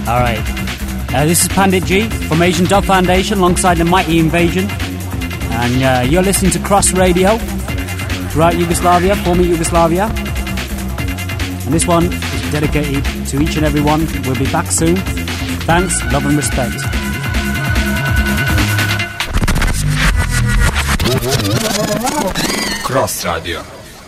All right. This is Pandit G from Asian Dub Foundation alongside the Mighty Invasion. And you're listening to Cross Radio throughout Yugoslavia, former Yugoslavia. And this one is dedicated to each and every one. We'll be back soon. Thanks, love and respect. Cross Radio.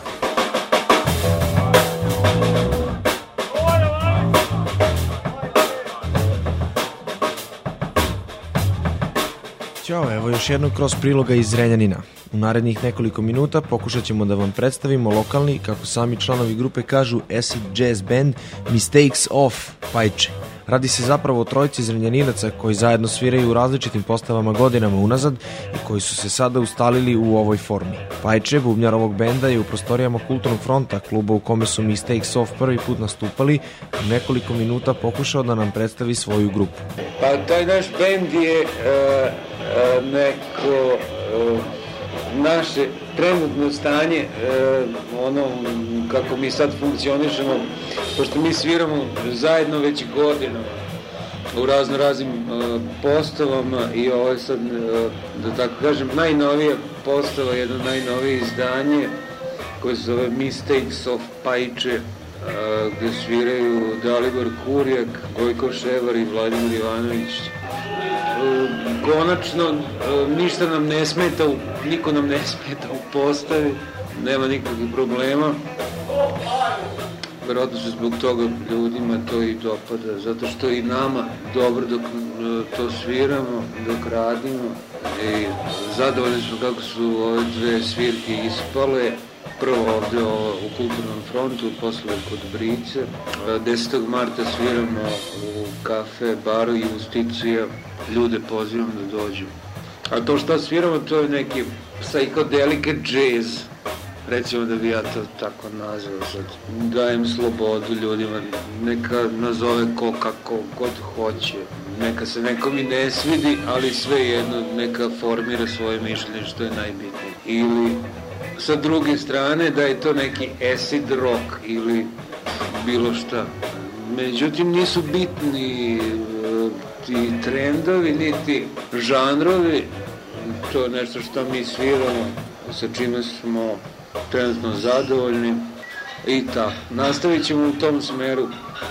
Ćao, evo još jednog Cross priloga iz Zrenjanina. U narednih nekoliko minuta pokušat ćemo da vam predstavimo lokalni, kako sami članovi grupe kažu, acid jazz band Mistakes of Pajče. Radi se zapravo o trojici Zrenjaninaca koji zajedno sviraju u različitim postavama godinama unazad i koji su se sada ustalili u ovoj formi. Pajče, bubnjar ovog benda, je u prostorijama Kulturnog fronta, kluba u kome su Mistakes of prvi put nastupali, u nekoliko minuta pokušao da nam predstavi svoju grupu. Pa taj naš bend je neko naše trenutno stanje, ono kako mi sad funkcionišemo, pošto mi sviramo zajedno već godinama u raznim postavama i ovo je sad, da tako kažem, najnovija postava, jedno najnovije izdanje koje se zove Mistakes of Pajče, gde sviraju Dalibor Kurjak, Gojko Ševar i Vladimir Ivanović. Konačno, ništa nam ne smeta, niko nam ne smeta u postavi, nema nikakvih problema. Verovatno se zbog toga ljudima to i dopada, zato što i nama dobro dok to sviramo, dok radimo. I zadovoljni smo kako su ove dve svirke ispale. Prvo ovde u Kulturnom frontu, posle kod Brice. 10. marta sviramo u kafe, baru Justicija. Ljude pozivam da dođu. A to što sviramo, to je neki psychedelic jazz. Recimo da bi ja to tako nazvao sad. Dajem slobodu ljudima, neka nazove ko kako god hoće. Neka se nekom i ne svidi, ali svejedno neka formira svoje mišljenje, što je najbitnije. Ili sa druge strane da je to neki acid rock ili bilo šta. Međutim, nisu bitni ti trendovi, niti žanrovi. To je nešto što mi sviramo, sa čime smo trenutno zadovoljni i tako. Nastavit ćemo u tom smeru.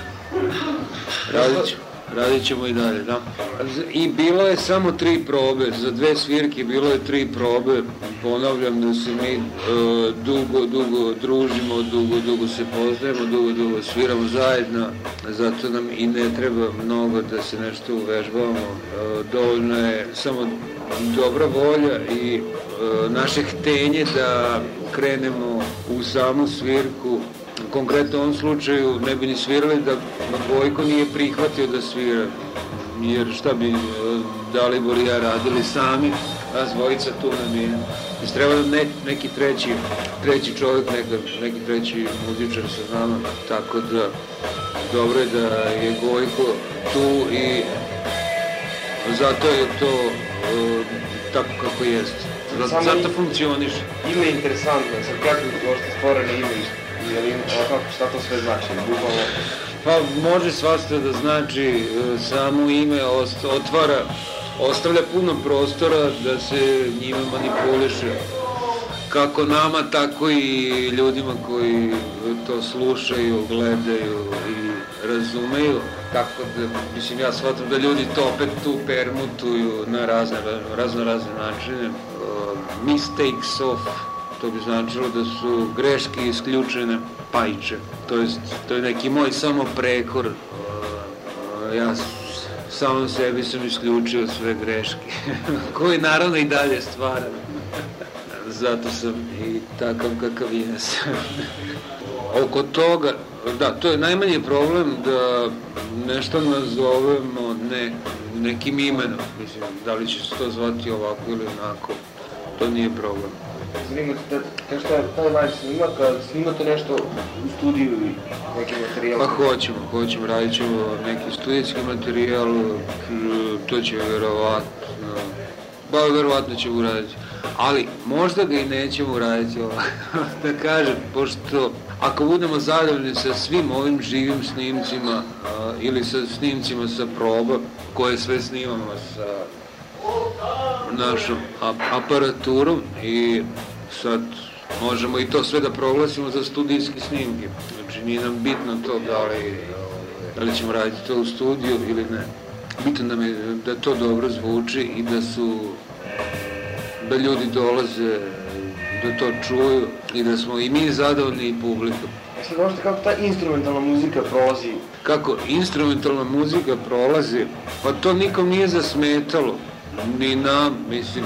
Radit ćemo i dalje, da. I bilo je samo 3 probe, za 2 svirke bilo je 3 probe. Ponavljam da se mi dugo družimo, dugo se poznajemo, dugo sviramo zajedno, zato nam i ne treba mnogo da se nešto uvežbavamo. Dovoljno je samo dobra volja i naše htenje da krenemo u samu svirku. Konkretno u ovom slučaju ne bi ni svirali da Gojko nije prihvatio da svira, jer šta bi Dalibor i ja radili sami, nas dvojica tu nam je. Treba da neki treći čovjek, neki treći muzičar sa nama, tako da dobro je da je Gojko tu i zato je to tako kako jeste. Zato funkcioniš. Ime je interesantno, sad kako je došlo stvoreno ime, šta to sve znači? Pa može svašta da znači, samo ime ostavlja puno prostora da se njima manipuliše. Kako nama, tako i ljudima koji to slušaju, gledaju i razumeju. Tako da, mislim, ja shvatam da ljudi to opet tu permutuju na razne načine. Mistakes of, to bi značilo da su greške isključene Pajče. To je neki moj samo prekor. Ja samom sebi sam isključio sve greške, koji naravno i dalje stvaram. Zato sam i takav kakav jesam. Oko toga, da, to je najmanji problem da nešto nazovemo nekim imenom. Mislim, da li će se to zvati ovako ili onako, to nije problem. Taj vaš snimak, snimate nešto u studiju i neki materijal? Pa hoćemo, radit ćemo neki studijski materijal, to će verovatno ćemo uraditi. Ali možda ga i nećemo uraditi ovako, da kažem, pošto ako budemo zadovoljni sa svim ovim živim snimcima ili sa snimcima sa proba koje sve snimamo sa našom aparaturom i sad možemo i to sve da proglasimo za studijske snimke. Znači nije nam bitno to da li ćemo raditi to u studiju ili ne. Bitno nam je da to dobro zvuči i da ljudi dolaze, da to čuju i da smo i mi zadovoljni i publika. Sad možete kako ta instrumentalna muzika prolazi? Kako instrumentalna muzika prolazi? Pa to nikom nije zasmetalo. Ni nam, mislim,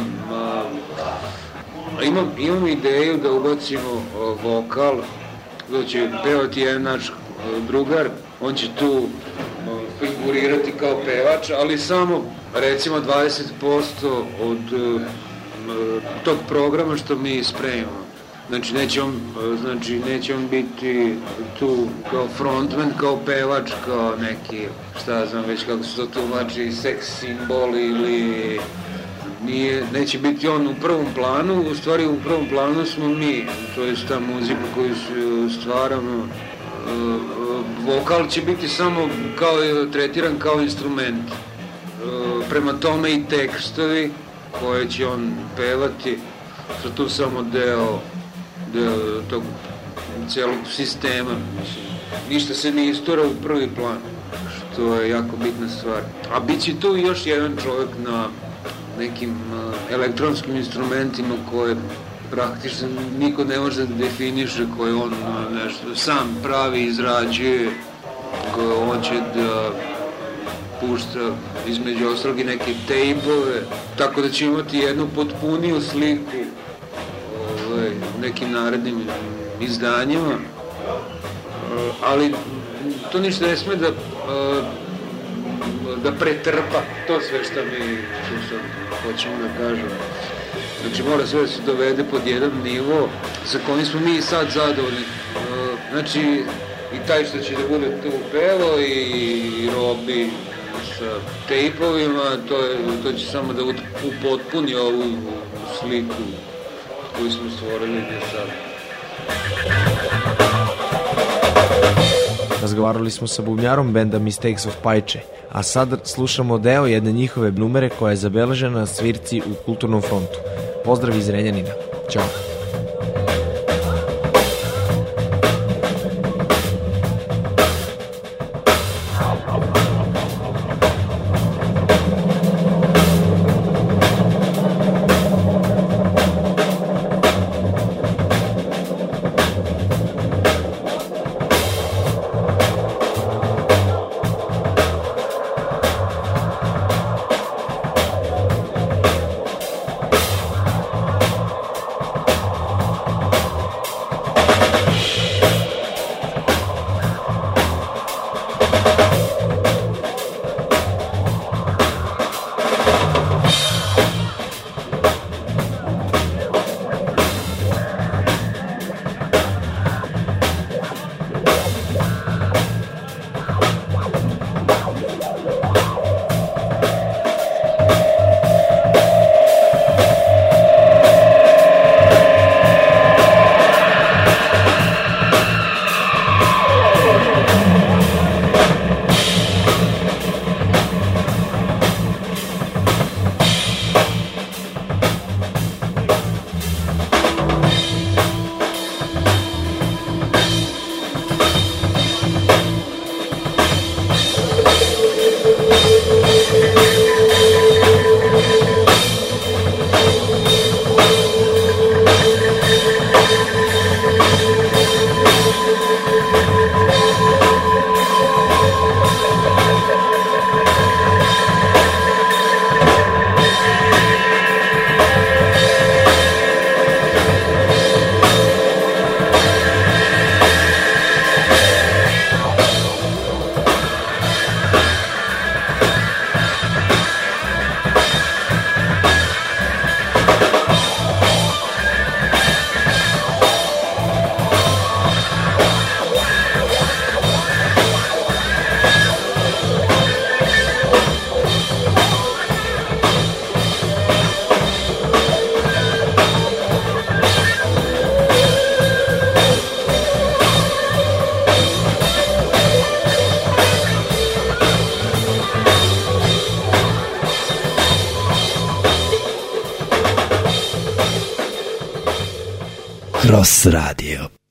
imam ideju da ubacimo vokal, da će pevati jedan naš drugar, on će tu figurirati kao pevač, ali samo recimo 20% od tog programa što mi spremimo. Znači neće on biti tu kao frontman, kao pevač, kao neki, šta znam već kako se to tumači, seks simbol ili neće biti on u prvom planu, u stvari u prvom planu smo mi, to je ta muzika koju stvaramo. Vokal će biti samo tretiran kao instrument. Prema tome i tekstovi koje će on pevati su tu samo deo tog celog sistema. Ništa se ne istura u prvi plan, što je jako bitna stvar. A bit će tu još jedan čovjek na nekim elektronskim instrumentima koje praktično niko ne može da definiše, koje on nešto sam pravi, izrađuje, koje on će da pušta između ostalog i neke tejpove, tako da će imati jednu potpuniju sliku u nekim narednim izdanjima, ali to ništa ne sme da pretrpa to sve što mi hoćemo da kažemo. Znači mora sve da se dovede pod jedan nivo sa kojim smo mi sad zadovoljni. Znači i taj što će da bude tu pevo i Robi sa tejpovima, to će samo da upotpuni ovu sliku koju smo stvorili do sada. Razgovarali smo sa bubnjarom benda Mistakes of Pajče, a sad slušamo deo jedne njihove numere koja je zabeležena na svirci u Kulturnom frontu. Pozdrav iz Renjanina. Ćao. Cross Radio.